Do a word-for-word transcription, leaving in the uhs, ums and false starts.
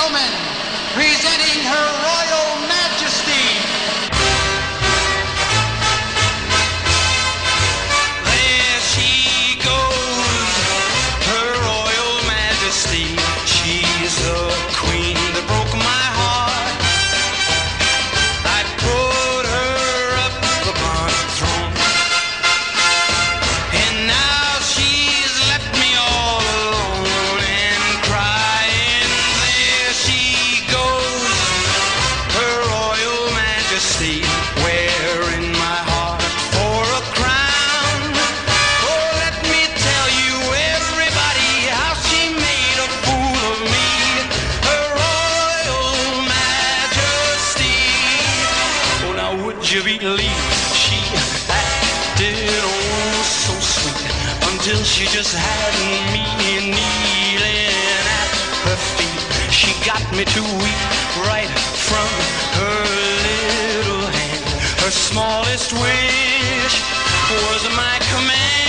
gentlemen, presenting Her Royal Majesty. There she goes, Her Royal Majesty. She's the queen that broke my heart. I put her up upon the throne, and now she's left me all alone and crying. There she goes, Her Royal Majesty, wearing my heart for a crown. Oh, let me tell you, everybody, how she made a fool of me. Her Royal Majesty. Oh, now would you believe she acted oh so sweet until she just had me kneeling at her feet. She got me to weep right from her little hand. Her smallest wish was my command.